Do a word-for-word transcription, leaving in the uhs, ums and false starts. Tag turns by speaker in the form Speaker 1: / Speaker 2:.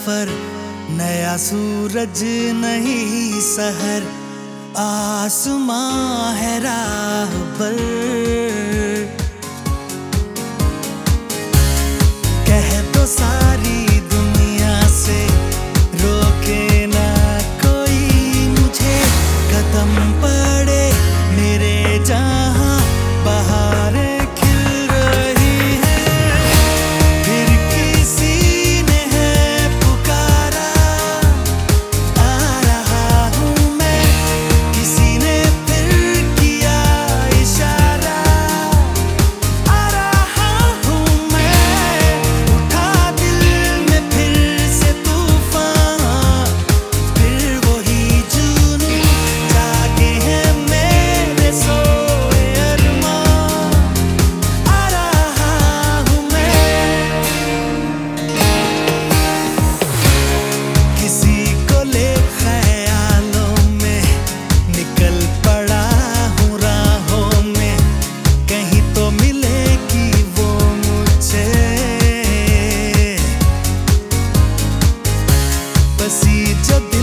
Speaker 1: सफर, नया सूरज नहीं सहर, आसमां है राहबर। कह दो सारी दुनिया से रोके ना कोई मुझे, कदम पड़े मेरे जहां बहारें खिल रही हैं। फिर किसी ने है पुकारा, आ रहा हूं मैं, किसी ने फिर किया इशारा, आ रहा हूं मैं। उठा दिल में फिर से तूफान, फिर वही जुनून जागे हैं मेरे सोए अरमान, आ रहा हूं मैं। किसी को ले ख्यालों में निकल पड़ा हूँ राहों में, कहीं तो मिलेगी वो मुझे। बसी जो